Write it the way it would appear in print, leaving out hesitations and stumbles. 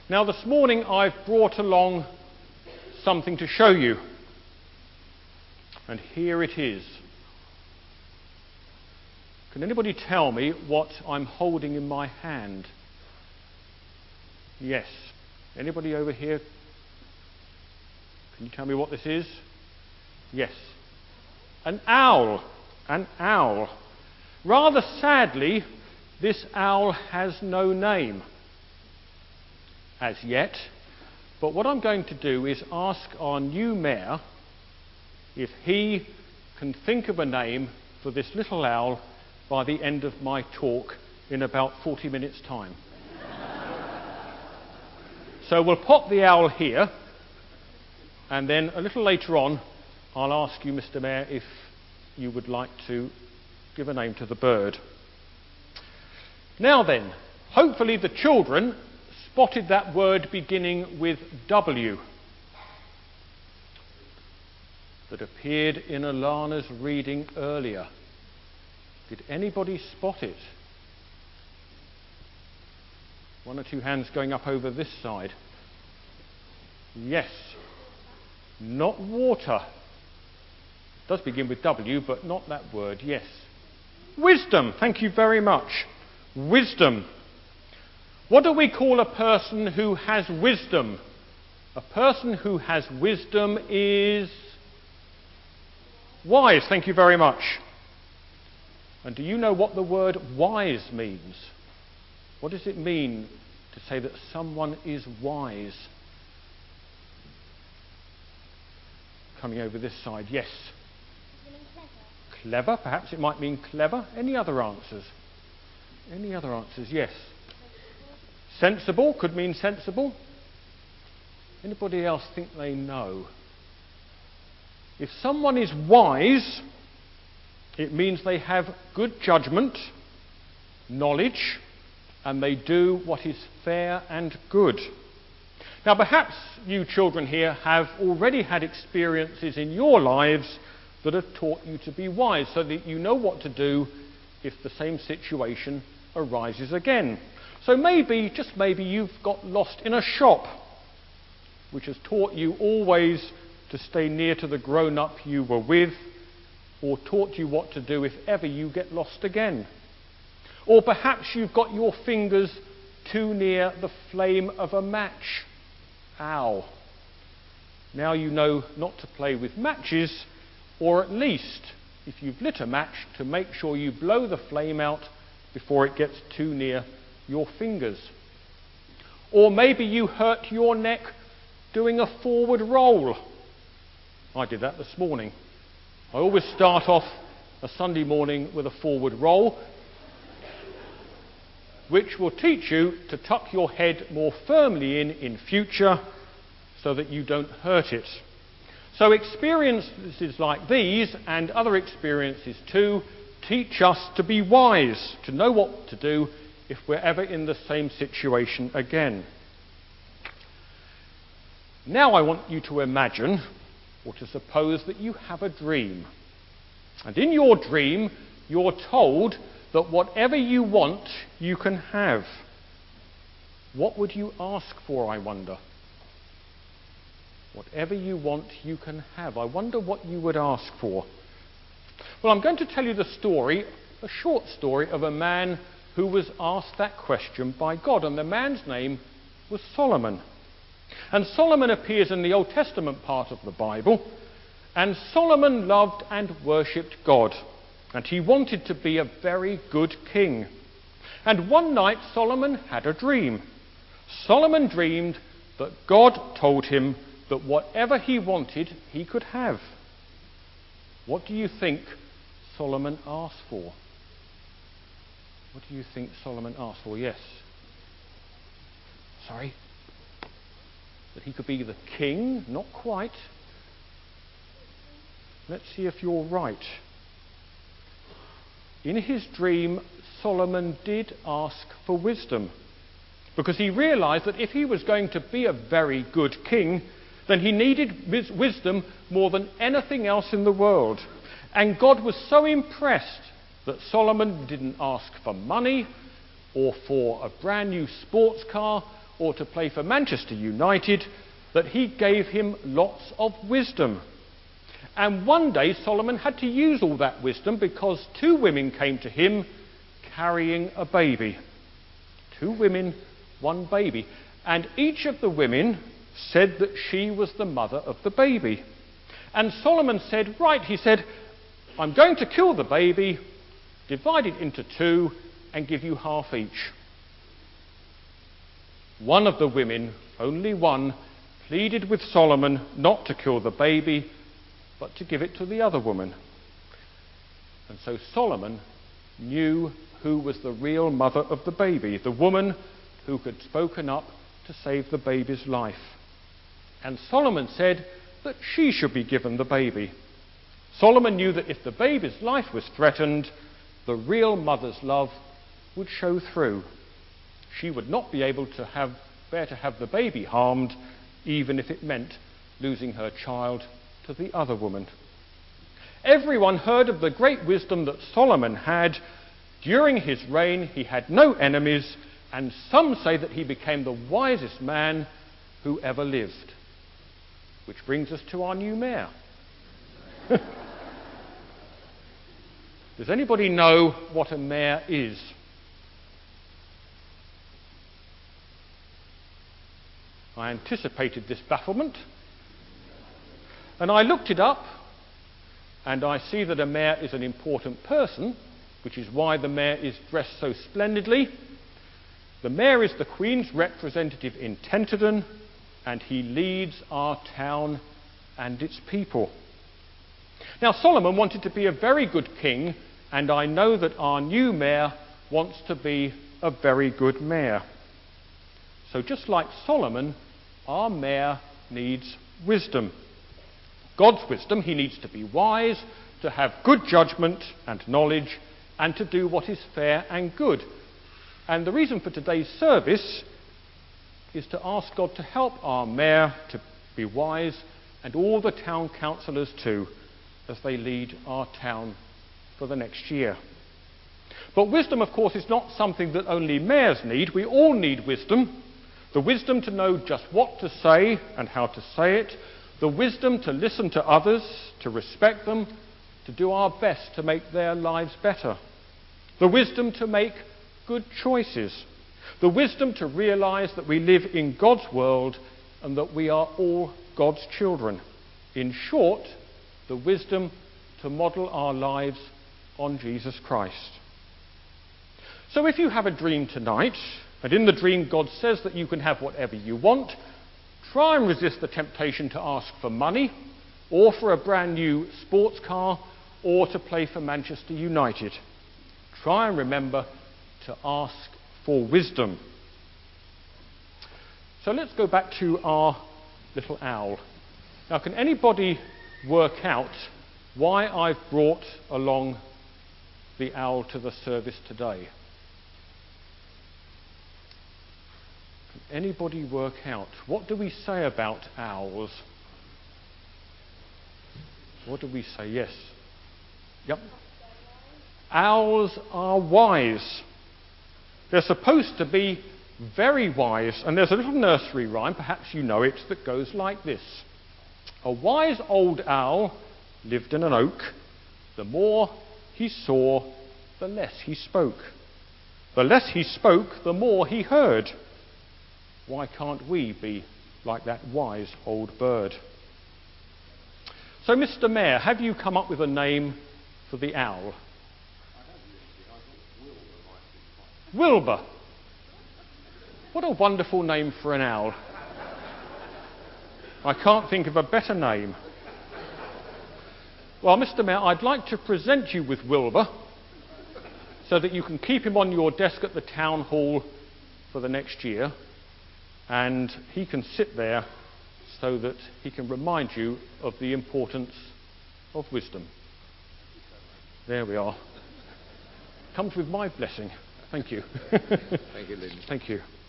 Now this morning I've brought along something to show you. And here it is. Can anybody tell me what I'm holding in my hand? Yes. Anybody over here? Can you tell me what this is? Yes. An owl. An owl. Rather sadly, this owl has no name as yet. But what I'm going to do is ask our new mayor if he can think of a name for this little owl by the end of my talk in about 40 minutes' time. So we'll pop the owl here, and then a little later on I'll ask you, Mr. Mayor, if you would like to give a name to the bird. Now then, hopefully the children spotted that word beginning with W that appeared in Alana's reading earlier. Did anybody spot it? One or two hands going up over this side. Yes. Not water. It does begin with W, but not that word. Yes. Wisdom. Thank you very much. Wisdom. What do we call a person who has wisdom? A person who has wisdom is wise. Thank you very much. And do you know what the word wise means? What does it mean to say that someone is wise? Coming over this side, yes. Clever, perhaps it might mean clever. Any other answers? Any other answers? Yes. Sensible could mean sensible. Anybody else think they know? If someone is wise, it means they have good judgment, knowledge, and they do what is fair and good. Now perhaps you children here have already had experiences in your lives that have taught you to be wise, so that you know what to do if the same situation arises again. So maybe, just maybe, you've got lost in a shop, which has taught you always to stay near to the grown-up you were with, or taught you what to do if ever you get lost again. Or perhaps you've got your fingers too near the flame of a match. Ow. Now you know not to play with matches, or at least, if you've lit a match, to make sure you blow the flame out before it gets too near your fingers. Or maybe you hurt your neck doing a forward roll. I did that this morning. I always start off a Sunday morning with a forward roll, which will teach you to tuck your head more firmly in future so that you don't hurt it. So experiences like these, and other experiences too, teach us to be wise, to know what to do if we're ever in the same situation again. Now I want you to imagine, or to suppose, that you have a dream. And in your dream, you're told that whatever you want, you can have. What would you ask for, I wonder? Whatever you want, you can have. I wonder what you would ask for. Well, I'm going to tell you the story, a short story, of a man who was asked that question by God. And the man's name was Solomon. And Solomon appears in the Old Testament part of the Bible. And Solomon loved and worshipped God. And he wanted to be a very good king. And one night Solomon had a dream. Solomon dreamed that God told him that whatever he wanted, he could have. What do you think Solomon asked for? What do you think Solomon asked for? Yes. Sorry? That he could be the king? Not quite. Let's see if you're right. In his dream, Solomon did ask for wisdom, because he realized that if he was going to be a very good king, then he needed wisdom more than anything else in the world. And God was so impressed that Solomon didn't ask for money, or for a brand new sports car, or to play for Manchester United, that he gave him lots of wisdom. And one day Solomon had to use all that wisdom because 2 women came to him carrying a baby. 2 women, 1 baby. And each of the women said that she was the mother of the baby. And Solomon said, right, he said, I'm going to kill the baby, divide it into 2, and give you half each. One of the women, only one, pleaded with Solomon not to kill the baby, but to give it to the other woman. And so Solomon knew who was the real mother of the baby, the woman who had spoken up to save the baby's life. And Solomon said that she should be given the baby. Solomon knew that if the baby's life was threatened, the real mother's love would show through. She would not be able to bear to have the baby harmed, even if it meant losing her child to the other woman. Everyone heard of the great wisdom that Solomon had. During his reign, he had no enemies, and some say that he became the wisest man who ever lived. Which brings us to our new mayor. Does anybody know what a mayor is? I anticipated this bafflement, and I looked it up, and I see that a mayor is an important person, which is why the mayor is dressed so splendidly. The mayor is the Queen's representative in Tenterden, and he leads our town and its people. Now, Solomon wanted to be a very good king, and I know that our new mayor wants to be a very good mayor. So just like Solomon, our mayor needs wisdom. God's wisdom. He needs to be wise, to have good judgment and knowledge, and to do what is fair and good. And the reason for today's service is to ask God to help our mayor to be wise, and all the town councillors too, as they lead our town for the next year. But wisdom, of course, is not something that only mayors need. We all need wisdom. The wisdom to know just what to say and how to say it. The wisdom to listen to others, to respect them, to do our best to make their lives better. The wisdom to make good choices. The wisdom to realise that we live in God's world and that we are all God's children. In short, the wisdom to model our lives on Jesus Christ. So if you have a dream tonight, and in the dream God says that you can have whatever you want, try and resist the temptation to ask for money, or for a brand new sports car, or to play for Manchester United. Try and remember to ask for wisdom. So let's go back to our little owl. Now, can anybody work out why I've brought along the owl to the service today? Can anybody work out? What do we say about owls? What do we say? Yes. Yep. Owls are wise. They're supposed to be very wise. And there's a little nursery rhyme, perhaps you know it, that goes like this. A wise old owl lived in an oak. The more he saw, the less he spoke. The less he spoke, the more he heard. Why can't we be like that wise old bird? So, Mr. Mayor, have you come up with a name for the owl? Wilbur. What a wonderful name for an owl. I can't think of a better name. Well, Mr. Mayor, I'd like to present you with Wilbur so that you can keep him on your desk at the town hall for the next year, and he can sit there so that he can remind you of the importance of wisdom. There we are. Comes with my blessing. Thank you. Thank you, Lynn. Thank you.